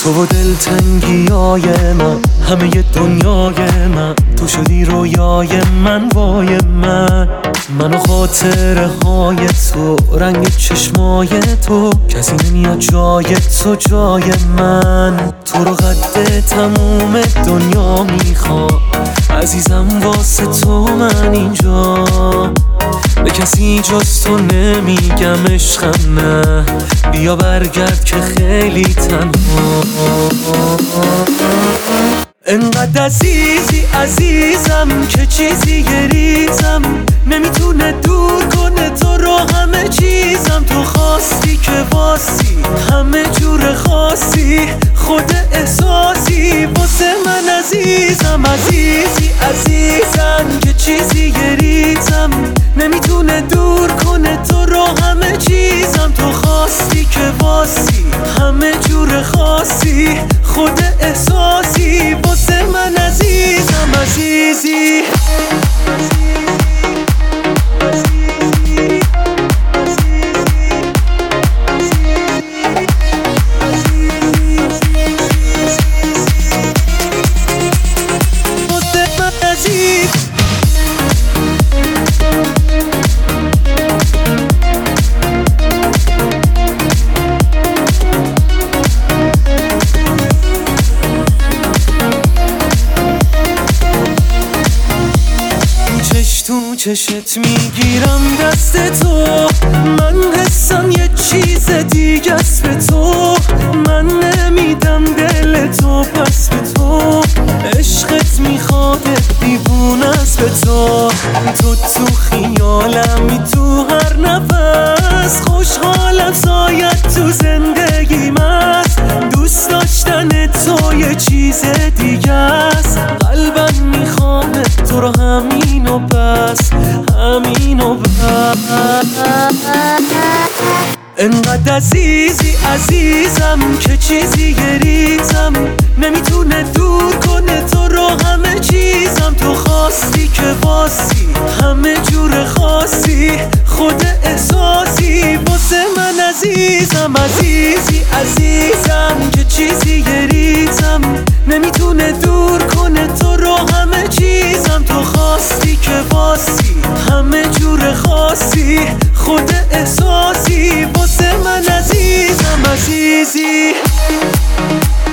تو و دلتنگیای من، همه دنیای من، تو شدی رویای من، وای من و خاطره های تو، رنگ چشمای تو، کسی نمیاد جای تو جای من. تو رو قد تموم دنیا میخوام عزیزم، واسه تو من اینجا، به کسی جز تو نمیگم عشقم نه، بیا برگرد که خیلی تنها. انقدر عزیزی عزیزم که چیزی گریزم نمیتونه دور کنه تو رو، همه چیزم تو خواستی که واسی، همه جور خاصی، خود احساسی واسه من عزیزم. عزیزی عزیزم که چیزی گریزم نمیتونه دور کنه تو رو، همه چیزم تو خواستی که واسی، همه جور خاصی، خود احساسی واسه من عزیزم. عزیزی تو چشت میگیرم دست تو، من حسم یه چیز دیگه است به تو، من نمیدم دل تو پس به تو، عشقت میخواد دیوونه است به تو، تو خیالمی تو هر نفس، خوشحالم سایت تو زندگیم است، دوست داشتن تو یه چیز دیگه است، قلبم میخواد تو رو همین و بس، همین و بس. انقدر عزیزی عزیزم که چیزی گریزم نمیتونه دور کنه تو رو، همه چیزم تو خواستی که واسی، همه جور خاصی، خود احساسی واسه من عزیزم. عزیزی عزیزم که چیزی گریزم نمیتونه دور کنه تو رو، همه چیزم تو خواستی که واسی، همه جور خاصی، خود احساسی واسه من عزیزم. عزیزی